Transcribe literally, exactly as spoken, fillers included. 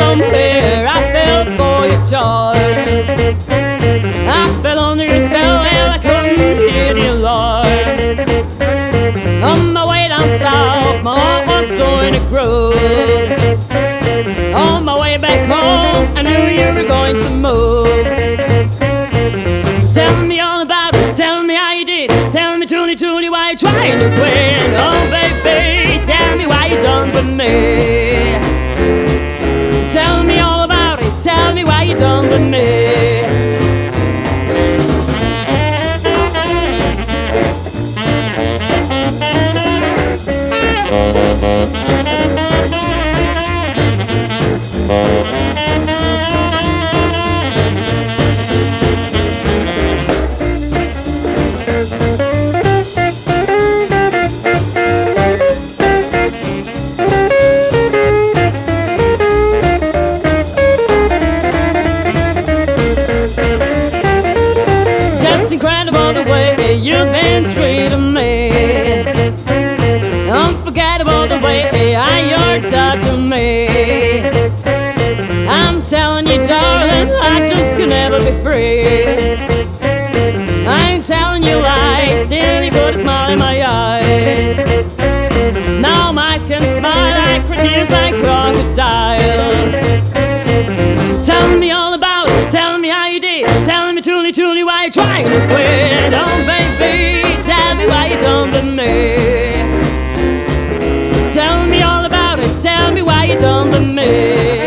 somewhere I fell for your charm. I fell under your spell and I couldn't hear the alarm. On my way down south, my heart was going to grow. On my way back home, I knew you were going to move. Tell me all about it, tell me how you did. Tell me truly, truly why you're trying to quit. Oh baby, tell me why you done with me. Tell me all about it, tell me why you done with me. Incredible the way you've been treating me. Unforgettable the way you're touching me. I'm telling you, darling, I just could never be free. I ain't telling you lies, still you put a smile in my eyes. Now my eyes can smile like tears like crocodile. Tell me all about it, tell me how you did. Tell me truly, truly why you're trying to quit. Oh baby, tell me why you done with me. Tell me all about it, tell me why you done with me.